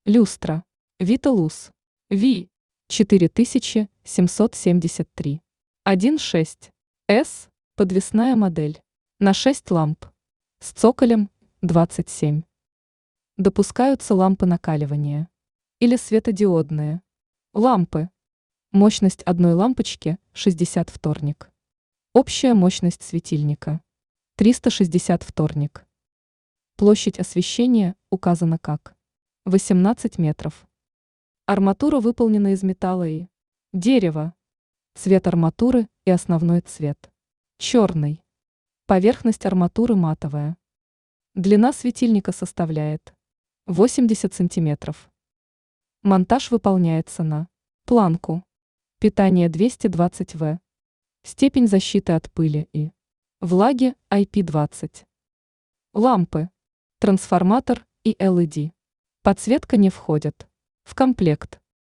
Люстра. Виталус. Ви. 4773. 1.6. С. Подвесная модель. На 6 ламп. С цоколем 27. Допускаются лампы накаливания. Или светодиодные. Лампы. Мощность одной лампочки 60 вторник. Общая мощность светильника 360 вторник. Площадь освещения указана как 18 метров. Арматура выполнена из металла и дерева. Цвет арматуры и основной цвет черный. Поверхность арматуры матовая. Длина светильника составляет 80 сантиметров. Монтаж выполняется на планку. Питание 220 В. Степень защиты от пыли и влаги IP20. Лампы. Трансформатор и LED. Подсветка не входят в комплект.